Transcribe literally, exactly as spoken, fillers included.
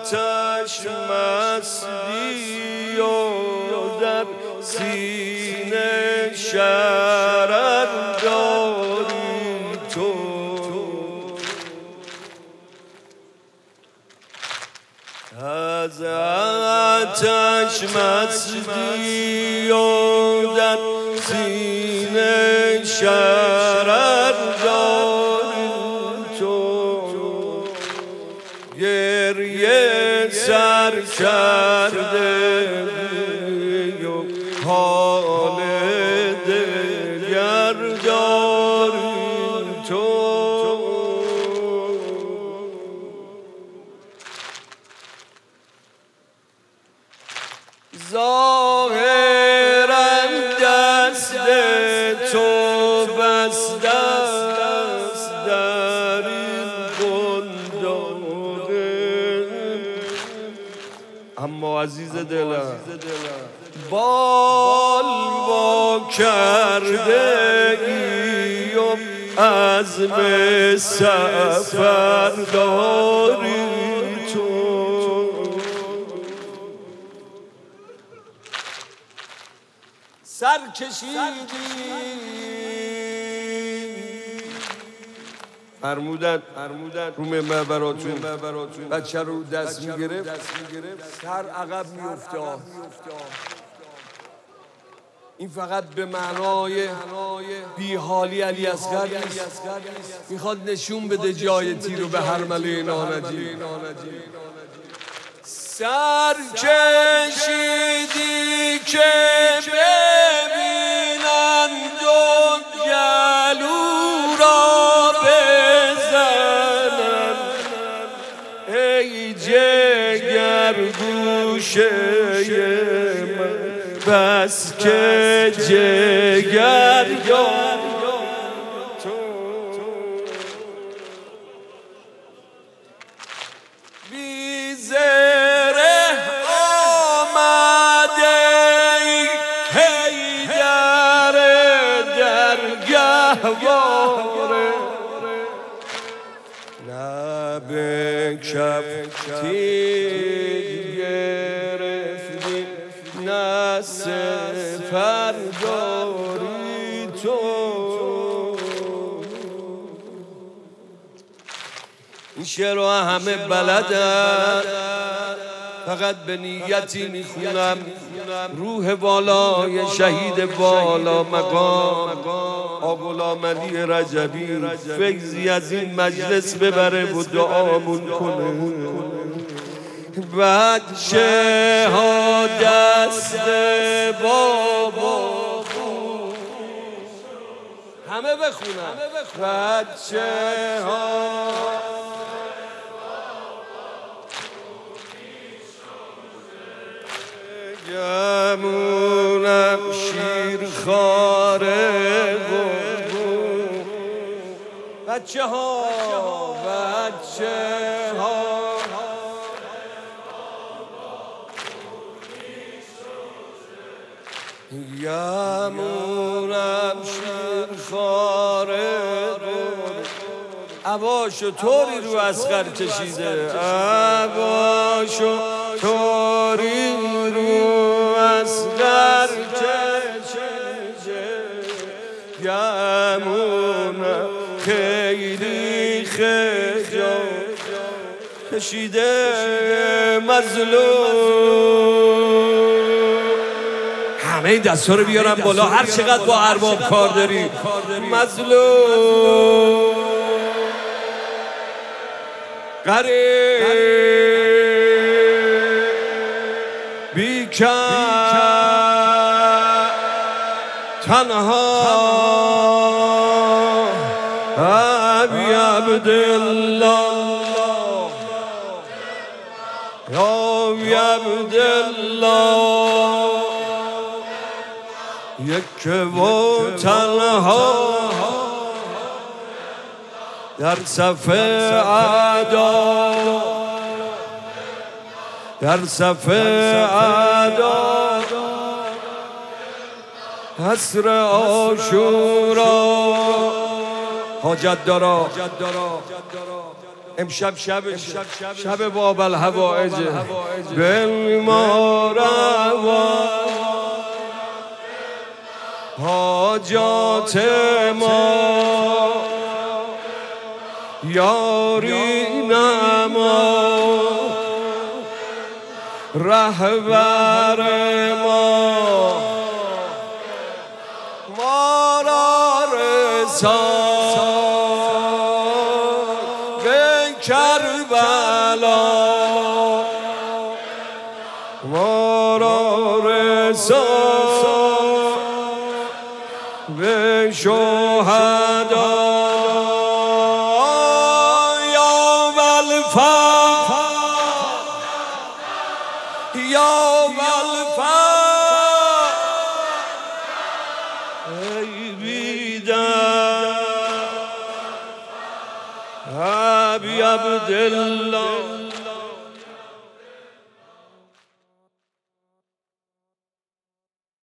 آتش مستی و در سینه شرر داری تو. از آتش مستی و در سینه شرر داری تو. گریه سر کرده و حال دگر داری تو. ظاهراً دست تو بسته است در این گلدانه، اما عزیز دلم بال وا کرده ای و عزم سفر داری تو. سر کشیدی فرمودن رو منبر براتون بچه رو دست میگرفت سر عقب میافتاد. این فقط به معنای بیحالی علی اصغر نیست، میخواد نشون بده جای تیر رو به هرمله نانجی. سر کشیدی که ببینند و گلو را بزنند، ای جگر گوشه من بس که جگر داری تو. بی زره آمده ای حیدر درگهواره، نه به کف تیر گرفتی نه سپر داری تو. این شعر رو همه بلدن، فقط به نیتی میخونم روح بالای شهید بالا مقام آقا غلام علی رجبی فیضی از این مجلس ببره و دعامون کنه. بچه ها دست بابا همه بخونم. بچه ها گمونم شیر خاره بچه ها بچه ها گمونم شیر خاره عباشو طوری رو اصغر کشیده، عباشو طوری رو اصغر کشیده، گمونم خیلی خجا کشیده مظلوم. همه این دستا رو بیارم بالا هر چقدر با ارباب کار داری. مظلوم غریب بیکن تنها ابی عبدالله یا ابی عبدالله یک و تنها در صف اعدا در صف اعدا حسر عاشورا حاجت دارا امشب شب شب باب الهوائج به ما روا حاجات ما یاری نما رهبر ما ما را رسان به کربلا ما را رسان به شهدا یا والفا یا والفا ای بیدر ابی عبدالله